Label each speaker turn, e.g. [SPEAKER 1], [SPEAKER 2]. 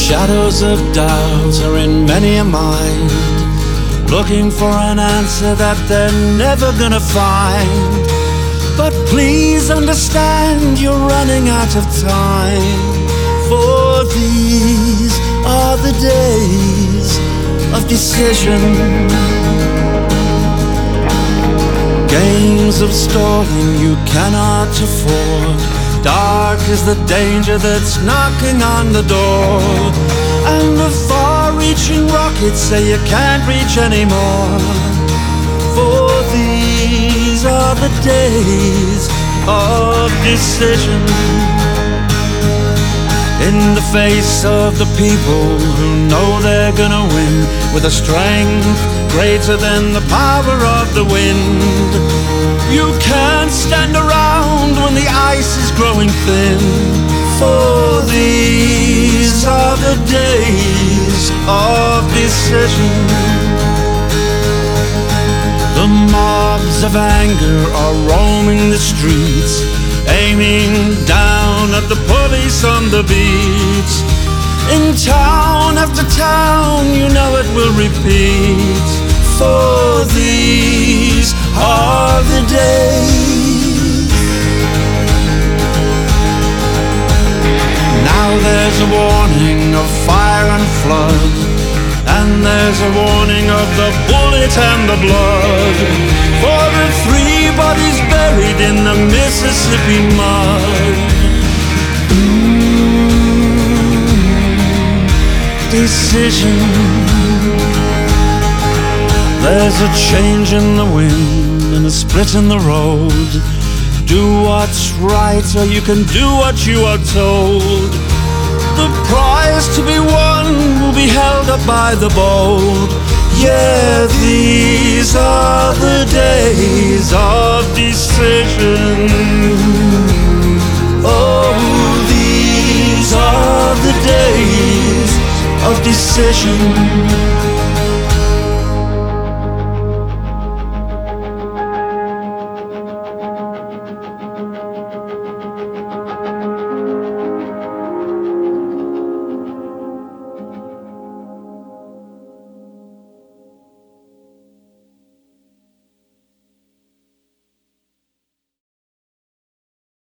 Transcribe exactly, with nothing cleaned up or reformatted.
[SPEAKER 1] Shadows of doubt are in many a mind, looking for an answer that they're never gonna find. But please understand, you're running out of time, for these are the days of decision. Games of stalling you cannot afford. Dark is the danger that's knocking on the door, and the far-reaching rockets say you can't reach anymore. For these are the days of decision. In the face of the people who know they're gonna win, with a strength greater than the power of the wind, you can't stand around when the ice is growing thin. For these are the days of decision. The mobs of anger are roaming the streets, aiming down at the police on the beats. In town after town, you know it will repeat. For these are the days. Now there's a warning of fire and flood, and there's a warning of the bullet and the blood, for the three bodies buried in the Mississippi mud. Mm, decision. There's a change in the wind and a split in the road. Do what's right or you can do what you are told. The prize to be won will be held up by the bold. Yeah, these are the days of decision. Oh, these are the days of decision.